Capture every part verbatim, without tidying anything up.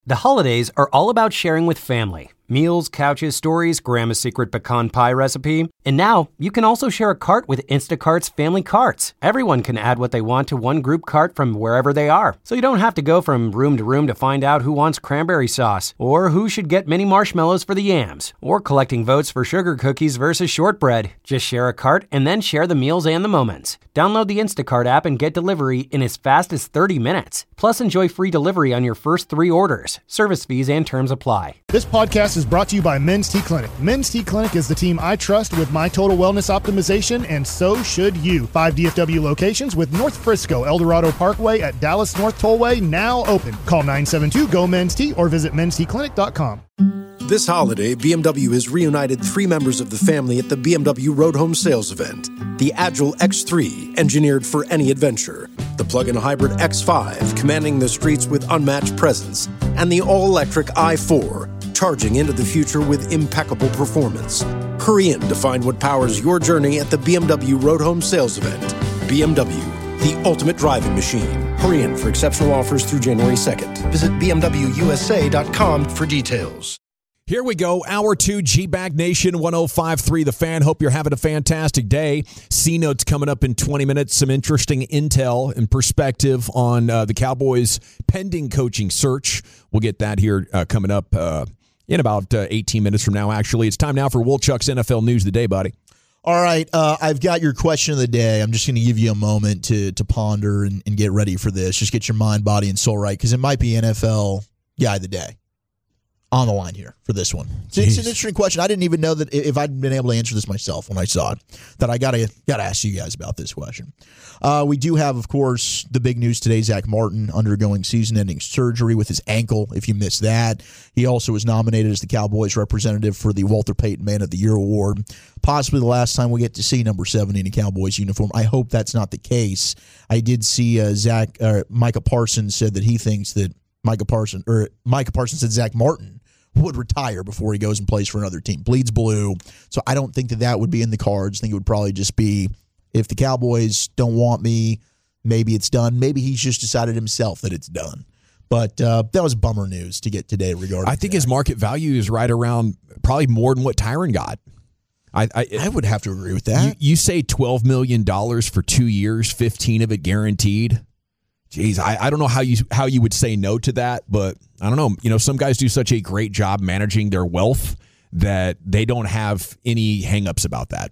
The holidays are all about sharing with family. Meals, couches, stories, Grandma's secret pecan pie recipe. And now, you can also share a cart with Instacart's Family Carts. Everyone can add what they want to one group cart from wherever they are. So you don't have to go from room to room to find out who wants cranberry sauce, or who should get mini marshmallows for the yams, or collecting votes for sugar cookies versus shortbread. Just share a cart and then share the meals and the moments. Download the Instacart app and get delivery in as fast as thirty minutes. Plus, enjoy free delivery on your first three orders. Service fees and terms apply. This podcast is brought to you by Men's T Clinic. Men's T Clinic is the team I trust with my total wellness optimization, and so should you. Five D F W locations with North Frisco, El Dorado Parkway at Dallas North Tollway now open. Call nine seven two, G O, Men's T or visit mens t clinic dot com. This holiday, B M W has reunited three members of the family at the B M W Road Home Sales Event. The Agile X three, engineered for any adventure. The plug-in hybrid X five, commanding the streets with unmatched presence. And the all-electric i four, charging into the future with impeccable performance. Hurry in to find what powers your journey at the B M W Road Home Sales Event. B M W, the ultimate driving machine. Hurry in for exceptional offers through January second. Visit b m w u s a dot com for details. Here we go, Hour two, G-Bag Nation, one oh five point three The Fan. Hope you're having a fantastic day. C-Note's coming up in twenty minutes. Some interesting intel and perspective on uh, the Cowboys' pending coaching search. We'll get that here uh, coming up uh, in about uh, eighteen minutes from now, actually. It's time now for Wolchuk's N F L News of the Day, buddy. All right, uh, I've got your question of the day. I'm just going to give you a moment to to ponder and, and get ready for this. Just get your mind, body, and soul right, because it might be N F L Guy of the Day on the line here for this one. It's, it's an interesting question. I didn't even know that if I'd been able to answer this myself when I saw it, that I gotta gotta ask you guys about this question. Uh, we do have, of course, the big news today. Zach Martin undergoing season-ending surgery with his ankle. If you missed that, he also was nominated as the Cowboys representative for the Walter Payton Man of the Year award. Possibly the last time we get to see number seventy in a Cowboys uniform. I hope that's not the case. I did see uh, Zach uh, Micah Parsons said that he thinks that Micah Parsons or Micah Parsons said Zach Martin would retire before he goes and plays for another team. Bleeds blue. So I don't think that that would be in the cards. I think it would probably just be, if the Cowboys don't want me, maybe it's done. Maybe he's just decided himself that it's done. But uh, that was bummer news to get today regarding I think that. His market value is right around probably more than what Tyron got. I, I, I would have to agree with that. You, you say twelve million dollars for two years, fifteen of it guaranteed. Jeez, I, I don't know how you how you would say no to that, but I don't know. You know, some guys do such a great job managing their wealth that they don't have any hangups about that.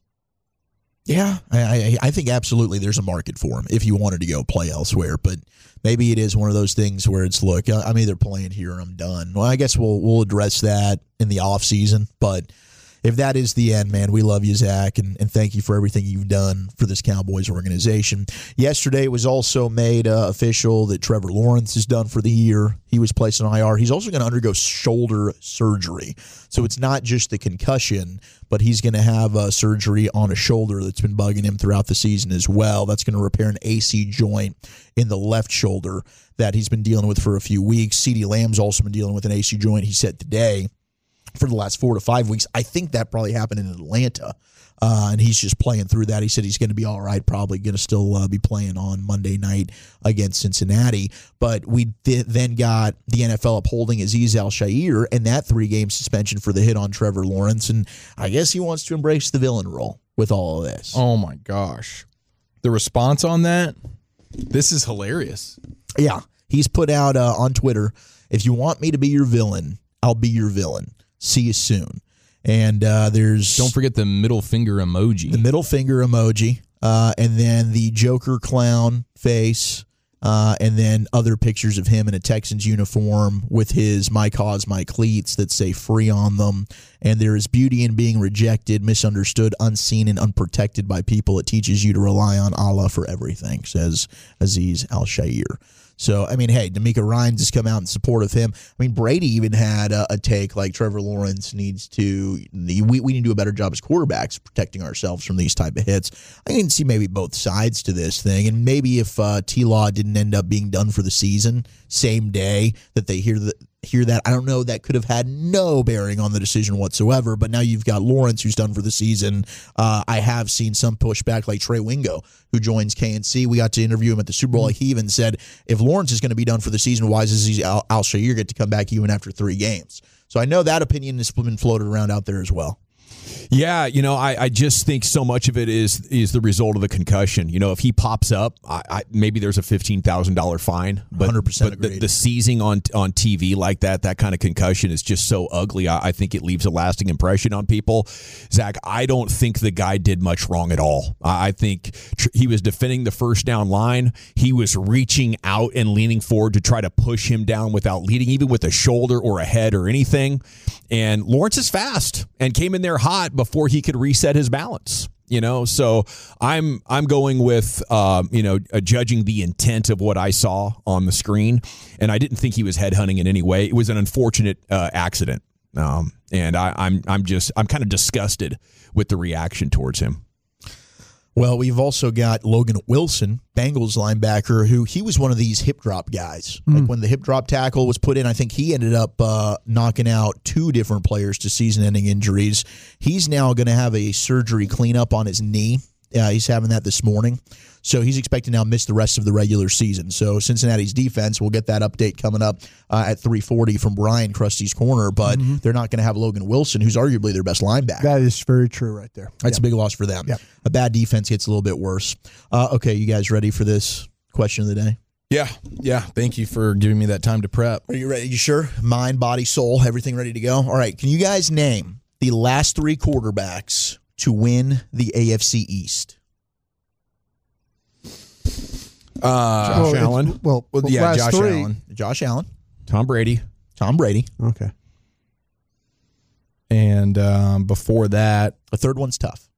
Yeah, I, I, I think absolutely there's a market for him if you wanted to go play elsewhere. But maybe it is one of those things where it's, look, I'm either playing here or I'm done. Well, I guess we'll we'll address that in the off season, but if that is the end, man, we love you, Zach, and, and thank you for everything you've done for this Cowboys organization. Yesterday it was also made uh, official that Trevor Lawrence is done for the year. He was placed on I R. He's also going to undergo shoulder surgery. So it's not just the concussion, but he's going to have uh, surgery on a shoulder that's been bugging him throughout the season as well. That's going to repair an A C joint in the left shoulder that he's been dealing with for a few weeks. CeeDee Lamb's also been dealing with an A C joint, he said today, for the last four to five weeks. I think that probably happened in Atlanta, uh, and he's just playing through that. He said he's going to be all right, probably going to still uh, be playing on Monday night against Cincinnati. But we th- then got the N F L upholding Azeez Al-Shaair and that three-game suspension for the hit on Trevor Lawrence, and I guess he wants to embrace the villain role with all of this. Oh, my gosh. The response on that, this is hilarious. Yeah. He's put out uh, on Twitter, if you want me to be your villain, I'll be your villain. See you soon. And uh, there's... Don't forget the middle finger emoji. The middle finger emoji. Uh, and then the Joker clown face. Uh, and then other pictures of him in a Texans uniform with his My Cause, My Cleats that say free on them. And there is beauty in being rejected, misunderstood, unseen, and unprotected by people. It teaches you to rely on Allah for everything, says Azeez Al-Shaair. So, I mean, hey, D'Amico Ryans has come out in support of him. I mean, Brady even had a, a take like Trevor Lawrence needs to, we, we need to do a better job as quarterbacks protecting ourselves from these type of hits. I can see maybe both sides to this thing. And maybe if uh, T-Law didn't end up being done for the season, same day that they hear the hear that. I don't know. That could have had no bearing on the decision whatsoever. But now you've got Lawrence, who's done for the season. Uh, I have seen some pushback, like Trey Wingo, who joins K N C. We got to interview him at the Super Bowl. He even said, if Lawrence is going to be done for the season, why does he, Al, Al Shire get to come back even after three games? So I know that opinion has been floated around out there as well. Yeah, you know, I, I just think so much of it is is the result of the concussion. You know, if he pops up, I, I, maybe there's a fifteen thousand dollars fine. But, one hundred percent but the, agreed. the seizing on on T V like that, that kind of concussion is just so ugly. I, I think it leaves a lasting impression on people. Zach, I don't think the guy did much wrong at all. I, I think tr- he was defending the first down line. He was reaching out and leaning forward to try to push him down without leading, even with a shoulder or a head or anything. And Lawrence is fast and came in there hot before he could reset his balance. You know, so I'm I'm going with um, you know uh, judging the intent of what I saw on the screen, and I didn't think he was headhunting in any way. It was an unfortunate uh, accident, um, and I, I'm I'm just I'm kind of disgusted with the reaction towards him. Well, we've also got Logan Wilson, Bengals linebacker, who he was one of these hip drop guys. Mm. Like when the hip drop tackle was put in, I think he ended up uh, knocking out two different players to season-ending injuries. He's now going to have a surgery cleanup on his knee. Uh, he's having that this morning. So he's expected to now miss the rest of the regular season. So Cincinnati's defense, we'll get that update coming up uh, at three forty from Brian Krusty's Corner, but mm-hmm. they're not going to have Logan Wilson, who's arguably their best linebacker. That is very true right there. That's yep. a big loss for them. Yep. A bad defense gets a little bit worse. Uh, okay, you guys ready for this question of the day? Yeah, yeah. Thank you for giving me that time to prep. Are you ready? You sure? Mind, body, soul, everything ready to go? All right, can you guys name the last three quarterbacks to win the A F C East? Uh, Josh well, Allen. Well, well, yeah, last Josh three. Allen. Josh Allen. Tom Brady. Tom Brady. Okay. And um, before that, the third one's tough.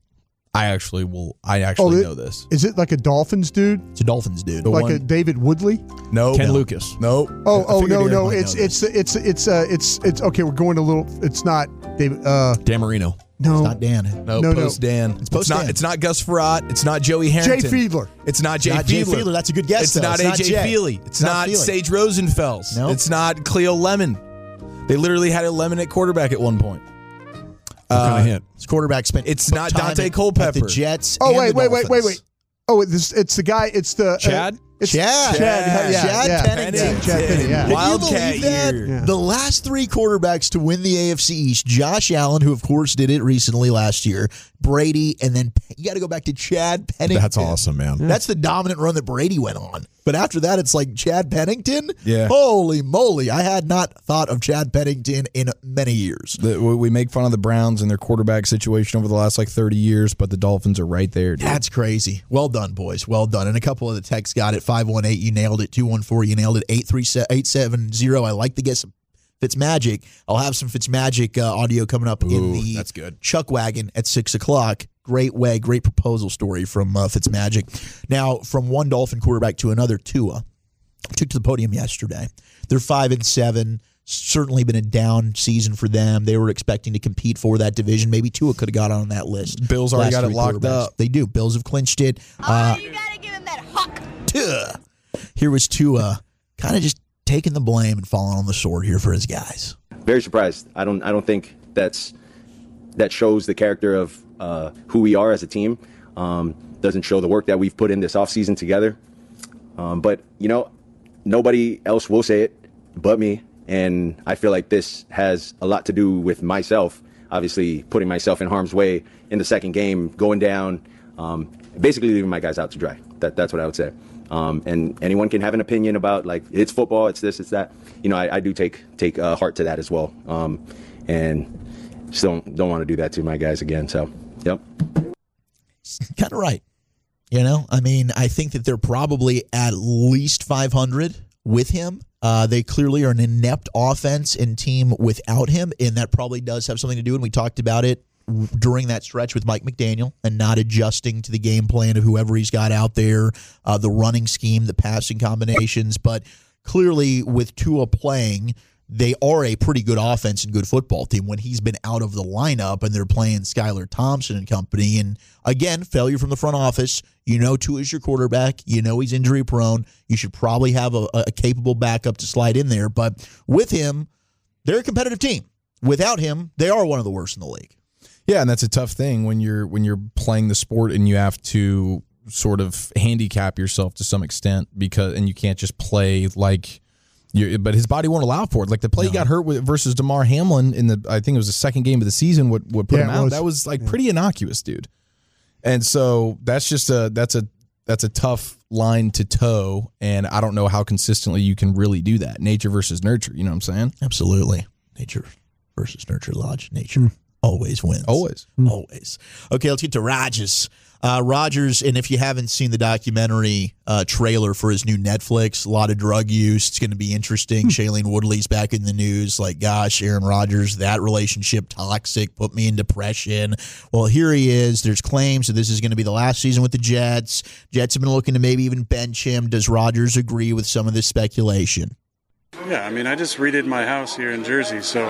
I actually will. I actually oh, it, know this. Is it like a Dolphins dude? It's a Dolphins dude. The like one, a David Woodley? No. Ken no. Lucas. Nope. Oh, oh no, Eric no. might It's know it's it's it's uh it's it's okay. We're going a little. It's not David. Uh, Dan Marino. no, It's not Dan. No, No, no. post Dan. It's It's, post not. Dan. It's not Gus Frerotte. It's not Joey Jay Harrington. Fiedler. It's not Jay Not Fiedler. Jay Fiedler. That's a good guess. It's though. not it's A J Jay. Feely. It's, It's not, Feely. Sage Rosenfels. No. It's not Cleo Lemon. They literally had a Lemon at quarterback at one point. What kind of hint? His quarterback spent. It's not time Dante at- Culpepper. at the Jets. Oh and wait, the wait, wait, wait, Dolphins. wait. Oh, it's it's the guy. It's the Chad? Uh, it's Chad. Chad. Yeah, Chad yeah, Pennington. yeah, Chad Pennington. Yeah. Can you Wildcat believe that? year. Yeah. The last three quarterbacks to win the A F C East, Josh Allen, who of course did it recently last year, Brady, and then you got to go back to Chad Pennington. That's awesome, man. That's the dominant run that Brady went on. But after that, it's like Chad Pennington? Yeah. Holy moly. I had not thought of Chad Pennington in many years. The, we make fun of the Browns and their quarterback situation over the last like thirty years, but the Dolphins are right there, dude. That's crazy. Well done, boys. Well done. And a couple of the texts got it. five one eight, you nailed it. two one four, you nailed it. eight three seven zero, I like to get some Fitzmagic. I'll have some Fitzmagic uh, audio coming up in Ooh, the that's good. Chuck Wagon at six o'clock. Great way, great proposal story from uh, Fitzmagic. Now, from one Dolphin quarterback to another, Tua took to the podium yesterday. They're five and seven. Certainly been a down season for them. They were expecting to compete for that division. Maybe Tua could have got on that list. Bills already Last got it three locked quarterbacks. up. They do. Bills have clinched it. Uh, Oh, you gotta give him that huck. Tua. Here was Tua, kind of just taking the blame and falling on the sword here for his guys. Very surprised. I don't. I don't think that's that shows the character of uh, who we are as a team. Um, doesn't show the work that we've put in this offseason together. Um, but you know, nobody else will say it but me, and I feel like this has a lot to do with myself. Obviously, putting myself in harm's way in the second game, going down, um, basically leaving my guys out to dry. That that's what I would say. Um, and anyone can have an opinion about, like, it's football, it's this, it's that. You know, I, I do take take uh, heart to that as well. Um, and just don't, don't want to do that to my guys again. So, yep. Kind of right. You know, I mean, I think that they're probably at least five hundred with him. Uh, they clearly are an inept offense and team without him, and that probably does have something to do, and we talked about it during that stretch with Mike McDaniel and not adjusting to the game plan of whoever he's got out there, uh, the running scheme, the passing combinations. But clearly with Tua playing, they are a pretty good offense and good football team when he's been out of the lineup and they're playing Skylar Thompson and company. And again, failure from the front office. You know Tua is your quarterback. You know he's injury prone. You should probably have a, a capable backup to slide in there. But with him, they're a competitive team. Without him, they are one of the worst in the league. Yeah, and that's a tough thing when you're when you're playing the sport and you have to sort of handicap yourself to some extent because and you can't just play like you but his body won't allow for it. Like the play no. he got hurt with versus DeMar Hamlin in the I think it was the second game of the season what what put yeah, him out. Was. That was like yeah. pretty innocuous, dude. And so that's just a that's a that's a tough line to toe, and I don't know how consistently you can really do that. Nature versus nurture, you know what I'm saying? Absolutely. Nature versus nurture, Lodge. Nature. Mm. Always wins. Always. Mm. Always. Okay, let's get to Rodgers. Uh, Rodgers, and if you haven't seen the documentary uh, trailer for his new Netflix, a lot of drug use. It's going to be interesting. Mm. Shailene Woodley's back in the news. Like, gosh, Aaron Rodgers, that relationship toxic, put me in depression. Well, here he is. There's claims that this is going to be the last season with the Jets. Jets have been looking to maybe even bench him. Does Rodgers agree with some of this speculation? Yeah, I mean, I just redid my house here in Jersey, so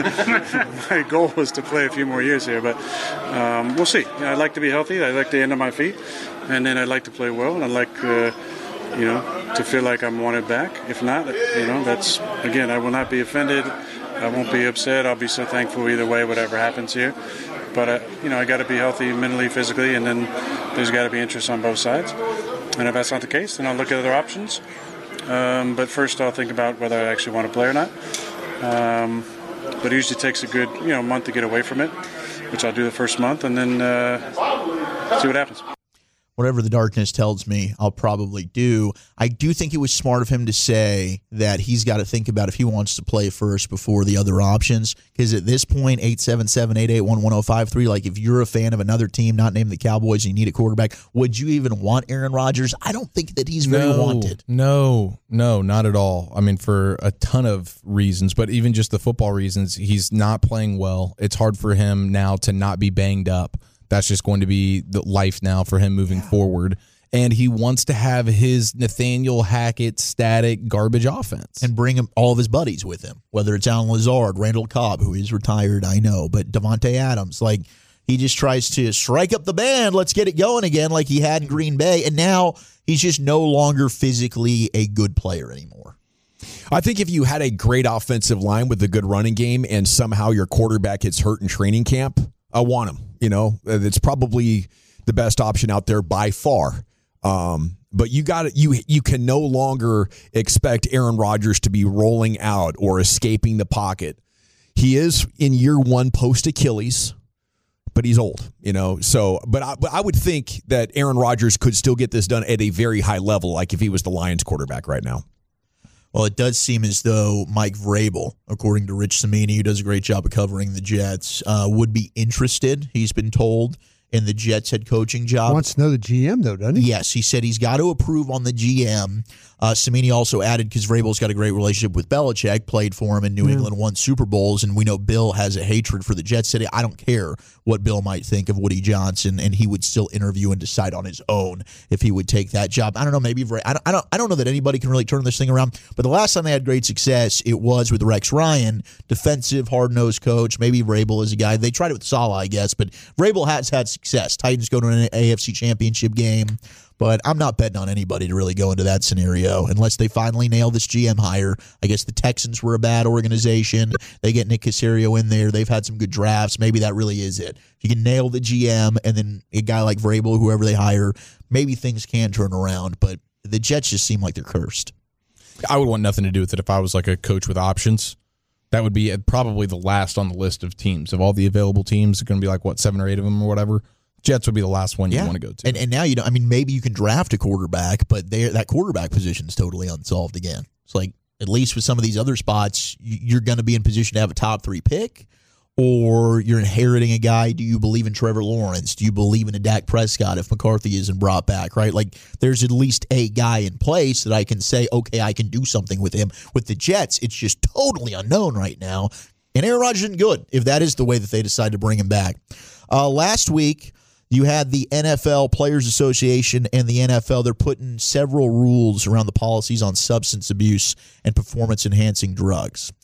my goal was to play a few more years here, but um, we'll see. You know, I'd like to be healthy. I'd like to end on my feet, and then I'd like to play well, and I'd like, uh, you know, to feel like I'm wanted back. If not, you know, that's, again, I will not be offended. I won't be upset. I'll be so thankful either way, whatever happens here. But, uh, you know, I got to be healthy mentally, physically, and then there's got to be interest on both sides. And if that's not the case, then I'll look at other options. Um, but first I'll think about whether I actually want to play or not. Um, but it usually takes a good, you know, month to get away from it, which I'll do the first month, and then uh, see what happens. Whatever the darkness tells me, I'll probably do. I do think it was smart of him to say that he's got to think about if he wants to play first before the other options. Because at this point, eight seven seven, eight eight one, one oh five three, like if you're a fan of another team, not named the Cowboys, and you need a quarterback, would you even want Aaron Rodgers? I don't think that he's very no, wanted. No, no, not at all. I mean, for a ton of reasons, but even just the football reasons, he's not playing well. It's hard for him now to not be banged up. That's just going to be the life now for him moving yeah. forward. And he wants to have his Nathaniel Hackett static garbage offense. And bring him all of his buddies with him, whether it's Alan Lazard, Randall Cobb, who is retired, I know, but Devontae Adams. Like, he just tries to strike up the band, let's get it going again like he had in Green Bay. And now he's just no longer physically a good player anymore. I think if you had a great offensive line with a good running game and somehow your quarterback gets hurt in training camp, I want him. You know, it's probably the best option out there by far. Um, but you got you you can no longer expect Aaron Rodgers to be rolling out or escaping the pocket. He is in year one post Achilles, but he's old. You know, so but I, but I would think that Aaron Rodgers could still get this done at a very high level, like if he was the Lions quarterback right now. Well, it does seem as though Mike Vrabel, according to Rich Cimini, who does a great job of covering the Jets, uh, would be interested, he's been told, in the Jets head coaching job. Wants to know the G M, though, doesn't he? Yes, he said he's got to approve on the G M. Uh, Cimini also added, because Vrabel's got a great relationship with Belichick, played for him in New yeah. England, won Super Bowls, and we know Bill has a hatred for the Jets. Said, I don't care what Bill might think of Woody Johnson, and he would still interview and decide on his own if he would take that job. I don't know, maybe Vra- I don't, I don't I don't know that anybody can really turn this thing around, but the last time they had great success, it was with Rex Ryan, defensive, hard-nosed coach. Maybe Vrabel is a guy. They tried it with Saleh, I guess, but Vrabel has had success. Titans go to an A F C championship game. But I'm not betting on anybody to really go into that scenario unless they finally nail this G M hire. I guess the Texans were a bad organization. They get Nick Caserio in there. They've had some good drafts. Maybe that really is it. If you can nail the G M and then a guy like Vrabel, whoever they hire, maybe things can turn around. But the Jets just seem like they're cursed. I would want nothing to do with it if I was like a coach with options. That would be probably the last on the list of teams. Of all the available teams, it's going to be like, what, seven or eight of them or whatever. Jets would be the last one you yeah. want to go to. And and now, you know, I mean, maybe you can draft a quarterback, but that quarterback position is totally unsolved again. It's like, at least with some of these other spots, you're going to be in position to have a top three pick, or you're inheriting a guy. Do you believe in Trevor Lawrence? Do you believe in a Dak Prescott if McCarthy isn't brought back, right? Like, there's at least a guy in place that I can say, okay, I can do something with him. With the Jets, it's just totally unknown right now. And Aaron Rodgers isn't good if that is the way that they decide to bring him back. Uh, last week, you had the N F L Players Association and the N F L. They're putting several rules around the policies on substance abuse and performance-enhancing drugs.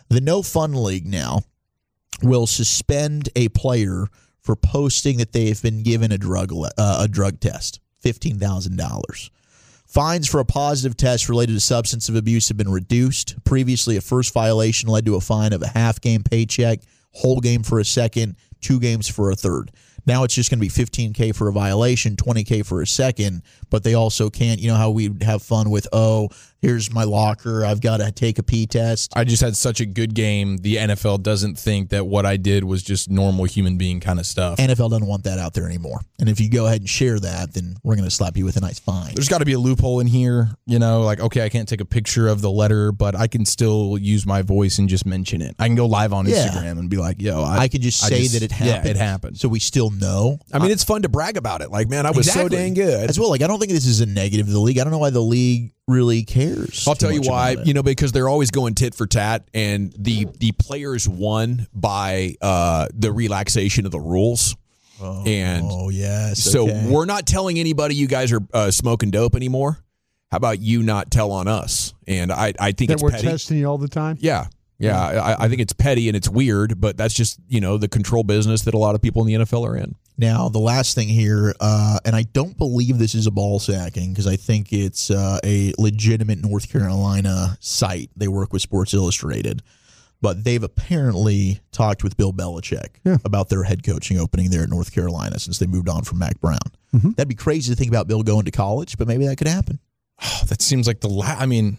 The No Fun League now will suspend a player for posting that they have been given a drug uh, a drug test, fifteen thousand dollars. Fines for a positive test related to substance abuse have been reduced. Previously, a first violation led to a fine of a half-game paycheck, whole game for a second, two games for a third. Now it's just going to be fifteen K for a violation, twenty K for a second, but they also can't, you know how we have fun with, oh, here's my locker, I've got to take a pee test. I just had such a good game. The N F L doesn't think that what I did was just normal human being kind of stuff. N F L doesn't want that out there anymore. And if you go ahead and share that, then we're going to slap you with a nice fine. There's got to be a loophole in here, you know, like, okay, I can't take a picture of the letter, but I can still use my voice and just mention it. I can go live on Yeah. Instagram and be like, yo, I, I can just say just, that it happened. Yeah, it happened. So we still know. I mean, it's fun to brag about it. Like, man, I was Exactly. so dang good. As well, like, I don't think this is a negative to the league. I don't know why the league really cares. I'll too tell you much why. about it. You know, because they're always going tit for tat, and the the players won by uh, the relaxation of the rules. Oh, and oh yes. so okay. we're not telling anybody you guys are uh, smoking dope anymore. How about you not tell on us? And I, I think that it's we're petty. testing you all the time. Yeah. Yeah, I, I think it's petty and it's weird, but that's just, you know, the control business that a lot of people in the N F L are in. Now, the last thing here, uh, and I don't believe this is a ball sacking because I think it's uh, a legitimate North Carolina site. They work with Sports Illustrated. But they've apparently talked with Bill Belichick Yeah. about their head coaching opening there at North Carolina since they moved on from Mac Brown. Mm-hmm. That'd be crazy to think about Bill going to college, but maybe that could happen. Oh, that seems like the la- I mean,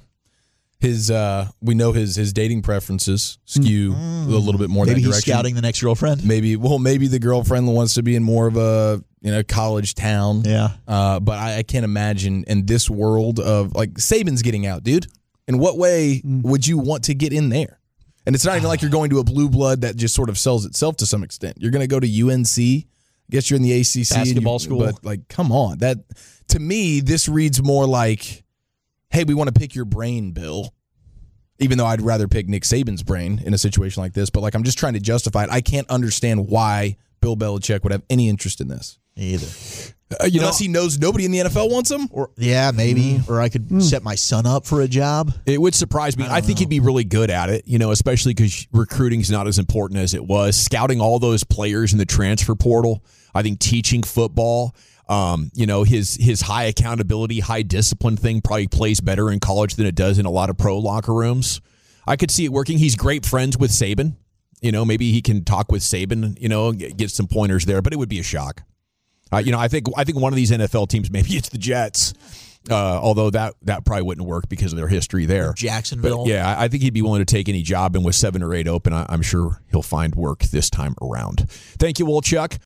his uh, we know his his dating preferences skew Mm. a little bit more Maybe that he's direction. scouting the next girlfriend. Maybe well, maybe the girlfriend wants to be in more of a you know college town. Yeah. Uh, but I, I can't imagine in this world of like Saban's getting out, dude. In what way Mm. would you want to get in there? And it's not even like you're going to a blue blood that just sort of sells itself to some extent. You're going to go to U N C. I guess you're in the A C C and you- Basketball school. but like, come on. That to me, this reads more like, hey, we want to pick your brain, Bill. Even though I'd rather pick Nick Saban's brain in a situation like this, but like I'm just trying to justify it. I can't understand why Bill Belichick would have any interest in this. Either. Uh, you Unless know, he knows nobody in the N F L wants him? Or yeah, maybe. Or I could set my son up for a job. It would surprise me. I, I think he'd be really good at it, you know, especially because recruiting is not as important as it was. Scouting all those players in the transfer portal, I think teaching football, um, you know, his his high accountability, high discipline thing probably plays better in college than it does in a lot of pro locker rooms. I could see it working. He's great friends with Saban. You know, maybe he can talk with Saban, you know, get, get some pointers there, but it would be a shock. Uh, you know, I think I think one of these N F L teams, maybe it's the Jets, uh, although that that probably wouldn't work because of their history there. Jacksonville. But yeah, I think he'd be willing to take any job, and with seven or eight open, I, I'm sure he'll find work this time around. Thank you, Wolchuk.